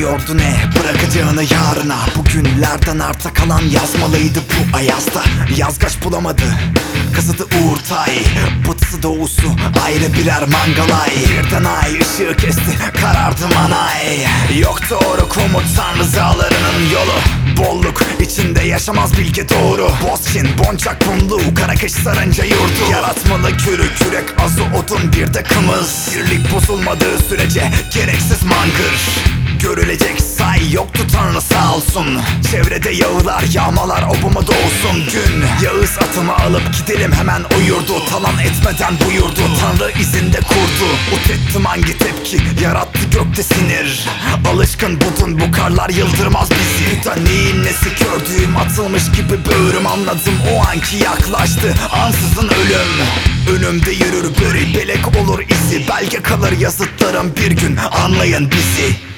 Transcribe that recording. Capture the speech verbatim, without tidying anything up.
Biliyordu ne bırakacağını yarına. Bugünlerden arta kalan yazmalıydı bu ayazda. Yazgaç bulamadı kazıdı Uğurtay. Batısı doğusu ayrı birer mangalay. Birden ay ışığı kesti karardı manay. Yok doğru komut tanrı rızalarının yolu. Bolluk içinde yaşamaz bilge doğru. Bozçin boncak bunlu kara kış sarınca yurdu. Yaratmalı kürü kürek azı odun bir de kımız. Birlik bozulmadığı sürece gereksiz mangır. Görülecek say yoktu tanrı sağ olsun. Çevrede yağılar yağmalar obama doğsun gün. Yağız atımı alıp gidelim hemen o yurdu. Talan etmeden buyurdu tanrı izinde kurdu. Ut ettim hangi tepki yarattı gökte sinir. Alışkın budun bu karlar yıldırmaz bizi. Bu da neyin nesi gördüğüm atılmış gibi böğrüm. Anladım o anki yaklaştı ansızın ölüm. Önümde yürür börü belek olur izi. Belge kalır yazıtlarım bir gün anlayın bizi.